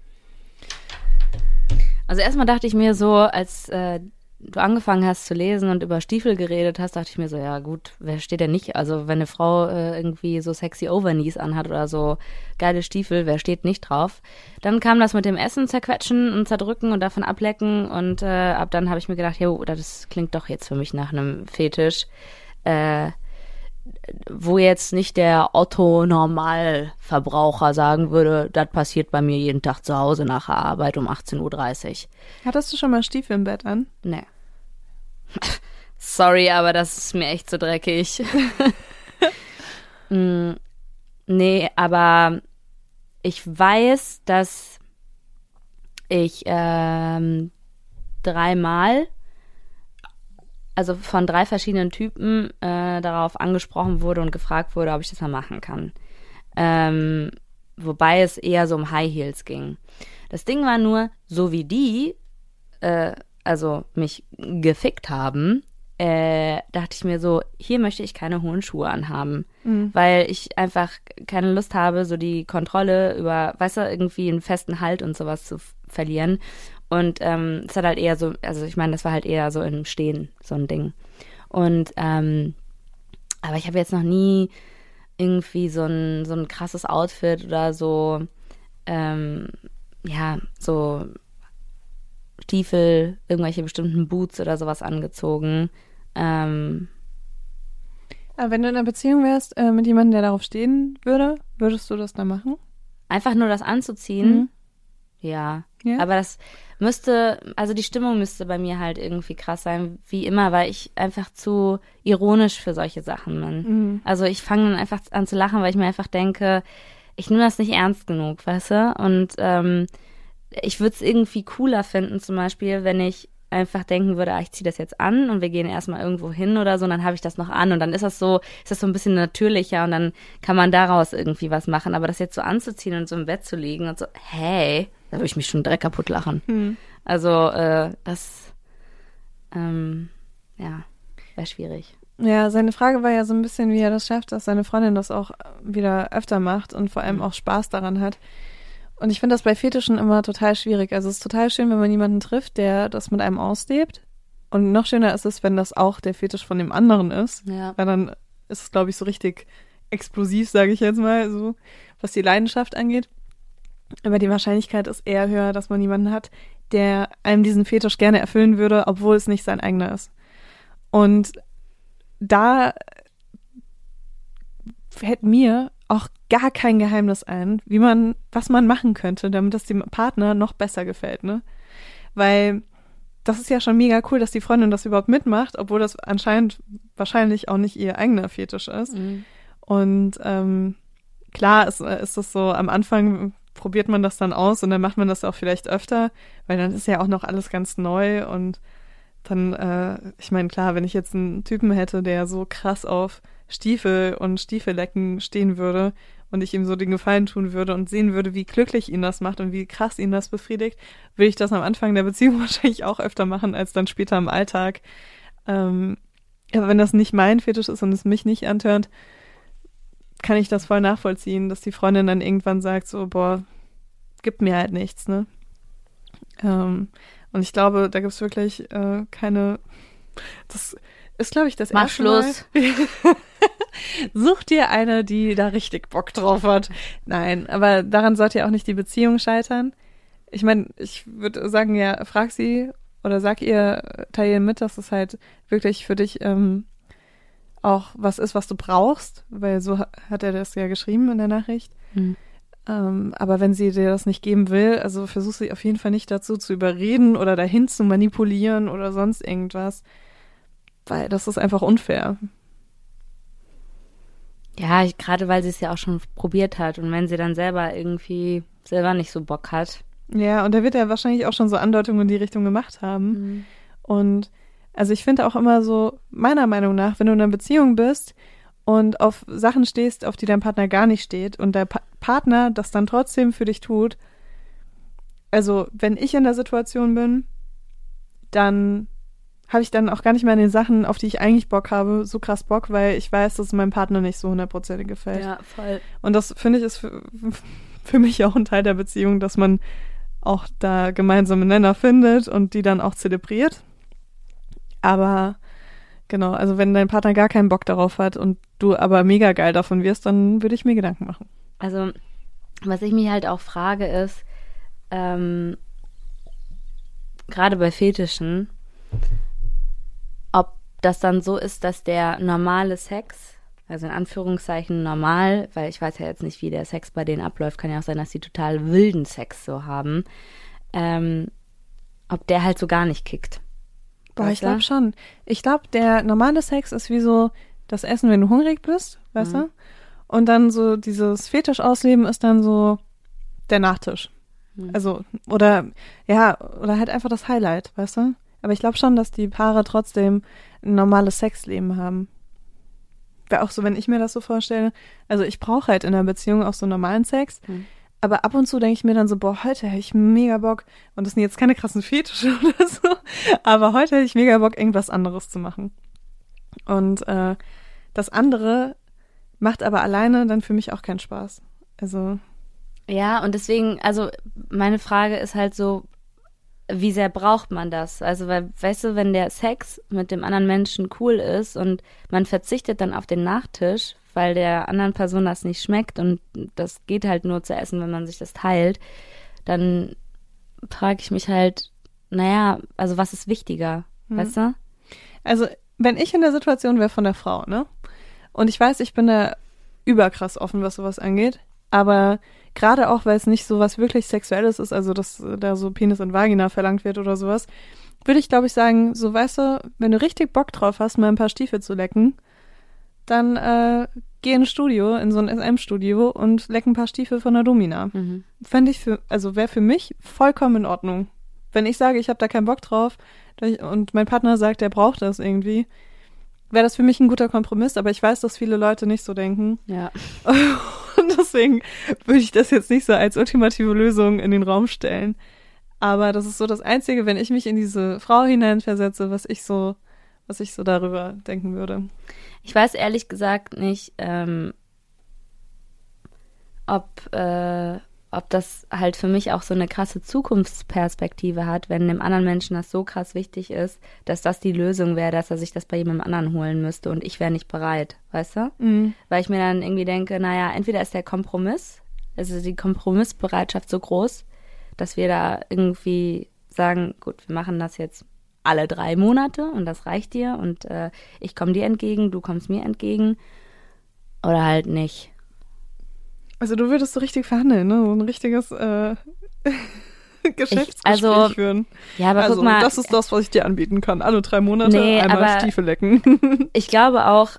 [SPEAKER 2] Also erstmal dachte ich mir so, als du angefangen hast zu lesen und über Stiefel geredet hast, dachte ich mir so, ja gut, wer steht denn nicht? Also wenn eine Frau irgendwie so sexy Overknees anhat oder so geile Stiefel, wer steht nicht drauf? Dann kam das mit dem Essen zerquetschen und zerdrücken und davon ablecken und ab dann habe ich mir gedacht, jo, das klingt doch jetzt für mich nach einem Fetisch. Wo jetzt nicht der Otto-Normalverbraucher sagen würde, das passiert bei mir jeden Tag zu Hause nach der Arbeit um 18.30 Uhr.
[SPEAKER 3] Hattest du schon mal Stiefel im Bett an?
[SPEAKER 2] Nee. Sorry, aber das ist mir echt zu dreckig. Nee, aber ich weiß, dass ich 3-mal, also von 3 verschiedenen Typen darauf angesprochen wurde und gefragt wurde, ob ich das mal machen kann. Wobei es eher so um High Heels ging. Das Ding war nur, so wie die also mich gefickt haben, dachte ich mir so, hier möchte ich keine hohen Schuhe anhaben. Weil ich einfach keine Lust habe, so die Kontrolle über, weißt du, irgendwie einen festen Halt und sowas zu verlieren. Und es hat halt eher so, also ich meine, das war halt eher so im Stehen, so ein Ding. Und aber ich habe jetzt noch nie irgendwie so ein krasses Outfit oder so, so Stiefel, irgendwelche bestimmten Boots oder sowas angezogen.
[SPEAKER 3] Aber wenn du in einer Beziehung wärst mit jemandem, der darauf stehen würde, würdest du das dann machen?
[SPEAKER 2] Einfach nur das anzuziehen? Ja. Aber das müsste, also die Stimmung müsste bei mir halt irgendwie krass sein, wie immer, weil ich einfach zu ironisch für solche Sachen bin. Also ich fange dann einfach an zu lachen, weil ich mir einfach denke, ich nehme das nicht ernst genug, weißt du? Und ich würde es irgendwie cooler finden, zum Beispiel, wenn ich einfach denken würde, ich ziehe das jetzt an und wir gehen erstmal irgendwo hin oder so und dann habe ich das noch an und dann ist das so ein bisschen natürlicher und dann kann man daraus irgendwie was machen. Aber das jetzt so anzuziehen und so im Bett zu liegen und so, hey, da würde ich mich schon direkt kaputt lachen. Also das, wäre schwierig.
[SPEAKER 3] Ja, seine Frage war ja so ein bisschen, wie er das schafft, dass seine Freundin das auch wieder öfter macht und vor allem auch Spaß daran hat. Und ich finde das bei Fetischen immer total schwierig. Also es ist total schön, wenn man jemanden trifft, der das mit einem auslebt. Und noch schöner ist es, wenn das auch der Fetisch von dem anderen ist.
[SPEAKER 2] Ja.
[SPEAKER 3] Weil dann ist es, glaube ich, so richtig explosiv, sage ich jetzt mal, so was die Leidenschaft angeht. Aber die Wahrscheinlichkeit ist eher höher, dass man jemanden hat, der einem diesen Fetisch gerne erfüllen würde, obwohl es nicht sein eigener ist. Und da fällt mir auch gar kein Geheimnis ein, was man machen könnte, damit es dem Partner noch besser gefällt, ne? Weil das ist ja schon mega cool, dass die Freundin das überhaupt mitmacht, obwohl das anscheinend wahrscheinlich auch nicht ihr eigener Fetisch ist. Und klar ist das so, am Anfang probiert man das dann aus und dann macht man das auch vielleicht öfter, weil dann ist ja auch noch alles ganz neu und dann, ich meine, klar, wenn ich jetzt einen Typen hätte, der so krass auf Stiefel und Stiefellecken stehen würde und ich ihm so den Gefallen tun würde und sehen würde, wie glücklich ihn das macht und wie krass ihn das befriedigt, würde ich das am Anfang der Beziehung wahrscheinlich auch öfter machen, als dann später im Alltag. Aber wenn das nicht mein Fetisch ist und es mich nicht antörnt, kann ich das voll nachvollziehen, dass die Freundin dann irgendwann sagt so, boah, gibt mir halt nichts, ne? Und ich glaube, da gibt's wirklich keine, das ist, glaube ich, das
[SPEAKER 2] Mach
[SPEAKER 3] erste
[SPEAKER 2] Schluss.
[SPEAKER 3] Mal. Such dir eine, die da richtig Bock drauf hat. Nein, aber daran sollte ja auch nicht die Beziehung scheitern. Ich meine, ich würde sagen, ja, frag sie oder sag ihr, teil ihr mit, dass es halt wirklich für dich auch was ist, was du brauchst, weil so hat er das ja geschrieben in der Nachricht. Aber wenn sie dir das nicht geben will, also versuch sie auf jeden Fall nicht dazu zu überreden oder dahin zu manipulieren oder sonst irgendwas, weil das ist einfach unfair.
[SPEAKER 2] Ja, gerade weil sie es ja auch schon probiert hat und wenn sie dann selber nicht so Bock hat.
[SPEAKER 3] Ja, und da wird er wahrscheinlich auch schon so Andeutungen in die Richtung gemacht haben. Und also ich finde auch immer so, meiner Meinung nach, wenn du in einer Beziehung bist und auf Sachen stehst, auf die dein Partner gar nicht steht und der Partner das dann trotzdem für dich tut, also wenn ich in der Situation bin, dann habe ich dann auch gar nicht mehr an den Sachen, auf die ich eigentlich Bock habe, so krass Bock, weil ich weiß, dass es meinem Partner nicht so 100% gefällt.
[SPEAKER 2] Ja, voll.
[SPEAKER 3] Und das, finde ich, ist für mich auch ein Teil der Beziehung, dass man auch da gemeinsame Nenner findet und die dann auch zelebriert. Aber genau, also wenn dein Partner gar keinen Bock darauf hat und du aber mega geil davon wirst, dann würde ich mir Gedanken machen.
[SPEAKER 2] Also, was ich mich halt auch frage ist, gerade bei Fetischen, ob das dann so ist, dass der normale Sex, also in Anführungszeichen normal, weil ich weiß ja jetzt nicht, wie der Sex bei denen abläuft, kann ja auch sein, dass die total wilden Sex so haben, ob der halt so gar nicht kickt.
[SPEAKER 3] Boah, ich glaube schon. Ich glaube, der normale Sex ist wie so das Essen, wenn du hungrig bist, weißt du? Und dann so dieses Fetisch-Ausleben ist dann so der Nachtisch. Also, oder halt einfach das Highlight, weißt du? Aber ich glaube schon, dass die Paare trotzdem ein normales Sexleben haben. Wäre auch so, wenn ich mir das so vorstelle. Also ich brauche halt in einer Beziehung auch so normalen Sex. Aber ab und zu denke ich mir dann so, boah, heute hätte ich mega Bock. Und das sind jetzt keine krassen Fetische oder so. Aber heute hätte ich mega Bock, irgendwas anderes zu machen. Und das andere macht aber alleine dann für mich auch keinen Spaß. Also.
[SPEAKER 2] Ja, und deswegen, also meine Frage ist halt so, wie sehr braucht man das? Also, weil, weißt du, wenn der Sex mit dem anderen Menschen cool ist und man verzichtet dann auf den Nachtisch, weil der anderen Person das nicht schmeckt und das geht halt nur zu essen, wenn man sich das teilt, dann frage ich mich halt, naja, also was ist wichtiger, weißt du?
[SPEAKER 3] Also, wenn ich in der Situation wäre von der Frau, ne? Und ich weiß, ich bin da überkrass offen, was sowas angeht, aber gerade auch, weil es nicht so was wirklich Sexuelles ist, also dass da so Penis und Vagina verlangt wird oder sowas, würde ich, glaube ich, sagen, so weißt du, wenn du richtig Bock drauf hast, mal ein paar Stiefel zu lecken, dann geh in ein Studio, in so ein SM-Studio und leck ein paar Stiefel von der Domina. Fände ich wäre für mich vollkommen in Ordnung. Wenn ich sage, ich habe da keinen Bock drauf und mein Partner sagt, er braucht das irgendwie, wäre das für mich ein guter Kompromiss, aber ich weiß, dass viele Leute nicht so denken.
[SPEAKER 2] Ja.
[SPEAKER 3] Und deswegen würde ich das jetzt nicht so als ultimative Lösung in den Raum stellen. Aber das ist so das Einzige, wenn ich mich in diese Frau hineinversetze, was ich so darüber denken würde.
[SPEAKER 2] Ich weiß ehrlich gesagt nicht, ob das halt für mich auch so eine krasse Zukunftsperspektive hat, wenn dem anderen Menschen das so krass wichtig ist, dass das die Lösung wäre, dass er sich das bei jemandem anderen holen müsste und ich wäre nicht bereit, weißt du? Weil ich mir dann irgendwie denke, naja, entweder ist der Kompromiss, also die Kompromissbereitschaft so groß, dass wir da irgendwie sagen, gut, wir machen das jetzt alle 3 Monate und das reicht dir und ich komme dir entgegen, du kommst mir entgegen oder halt nicht.
[SPEAKER 3] Also du würdest so richtig verhandeln, ne? So ein richtiges Geschäftsgespräch führen.
[SPEAKER 2] Ja, aber
[SPEAKER 3] also,
[SPEAKER 2] guck mal.
[SPEAKER 3] Das ist das, was ich dir anbieten kann. Alle 3 Monate einmal Stiefel lecken.
[SPEAKER 2] Ich glaube auch,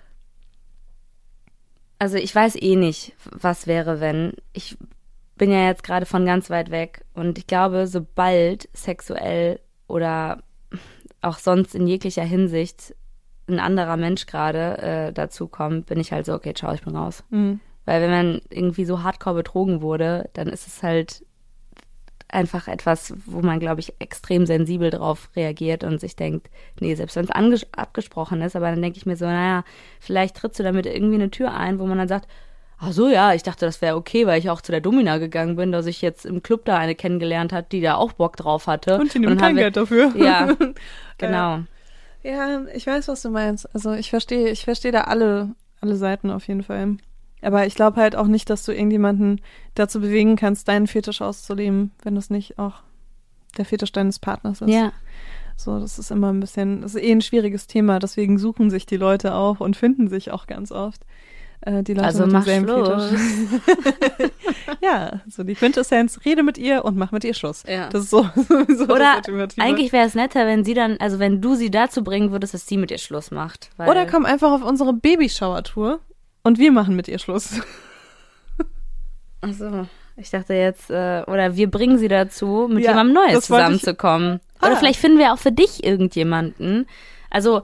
[SPEAKER 2] also ich weiß eh nicht, was wäre, wenn. Ich bin ja jetzt gerade von ganz weit weg und ich glaube, sobald sexuell oder auch sonst in jeglicher Hinsicht ein anderer Mensch gerade dazu kommt, bin ich halt so, okay, ciao, ich bin raus. Weil wenn man irgendwie so hardcore betrogen wurde, dann ist es halt einfach etwas, wo man, glaube ich, extrem sensibel drauf reagiert und sich denkt, nee, selbst wenn es abgesprochen ist, aber dann denke ich mir so, naja, vielleicht trittst du damit irgendwie eine Tür ein, wo man dann sagt, ach so, ja, ich dachte, das wäre okay, weil ich auch zu der Domina gegangen bin, dass ich jetzt im Club da eine kennengelernt hat, die da auch Bock drauf hatte.
[SPEAKER 3] Und die nimmt kein Geld dafür.
[SPEAKER 2] Ja, genau.
[SPEAKER 3] Ja, ich weiß, was du meinst. Also ich verstehe da alle Seiten auf jeden Fall. Aber ich glaube halt auch nicht, dass du irgendjemanden dazu bewegen kannst, deinen Fetisch auszuleben, wenn das nicht auch der Fetisch deines Partners ist.
[SPEAKER 2] Ja.
[SPEAKER 3] So, das ist immer das ist ein schwieriges Thema, deswegen suchen sich die Leute auch und finden sich auch ganz oft. Die Leute
[SPEAKER 2] also
[SPEAKER 3] mit
[SPEAKER 2] mach
[SPEAKER 3] demselben
[SPEAKER 2] Schluss.
[SPEAKER 3] Fetisch. Ja, so die Quintessenz, rede mit ihr und mach mit ihr Schluss.
[SPEAKER 2] Ja.
[SPEAKER 3] Das ist so
[SPEAKER 2] oder
[SPEAKER 3] das Ultimative.
[SPEAKER 2] eigentlich wäre es netter, wenn sie dann, also wenn du sie dazu bringen würdest, dass sie mit ihr Schluss macht. Weil
[SPEAKER 3] oder komm einfach auf unsere Babyshower-Tour und wir machen mit ihr Schluss.
[SPEAKER 2] Achso, ich dachte jetzt, oder wir bringen sie dazu, mit jemandem Neues zusammenzukommen. Oder vielleicht finden wir auch für dich irgendjemanden. Also,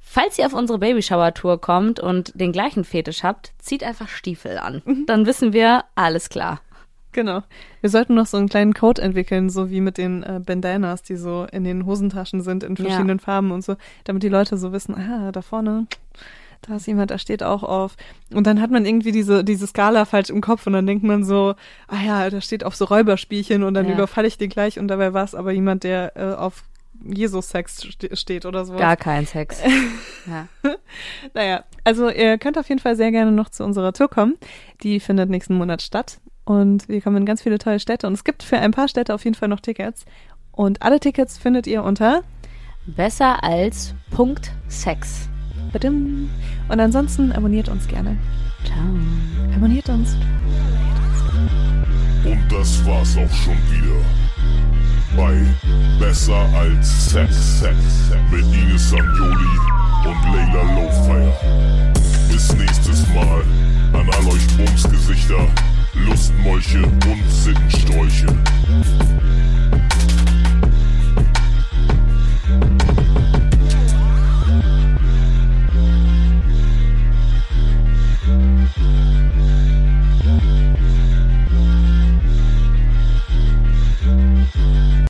[SPEAKER 2] Falls ihr auf unsere Babyshower-Tour kommt und den gleichen Fetisch habt, zieht einfach Stiefel an. Dann wissen wir, alles klar.
[SPEAKER 3] Genau. Wir sollten noch so einen kleinen Code entwickeln, so wie mit den Bandanas, die so in den Hosentaschen sind, in verschiedenen Farben und so, damit die Leute so wissen, da vorne, da ist jemand, der steht auch auf. Und dann hat man irgendwie diese Skala falsch im Kopf und dann denkt man so, da steht auf so Räuberspielchen und dann überfalle ich den gleich und dabei war es aber jemand, der auf Jesus-Sex steht oder sowas.
[SPEAKER 2] Gar kein Sex. Ja.
[SPEAKER 3] Naja, also ihr könnt auf jeden Fall sehr gerne noch zu unserer Tour kommen. Die findet nächsten Monat statt. Und wir kommen in ganz viele tolle Städte. Und es gibt für ein paar Städte auf jeden Fall noch Tickets. Und alle Tickets findet ihr unter
[SPEAKER 2] besserals.sex.
[SPEAKER 3] Und ansonsten abonniert uns gerne.
[SPEAKER 2] Ciao.
[SPEAKER 3] Abonniert uns.
[SPEAKER 1] Und das war's auch schon wieder. Bei Besser als Sex mit Ines Sanjoli und Layla Lowfire. Bis nächstes Mal an all euch Bumsgesichter, Lustmolche und Sittensträuche.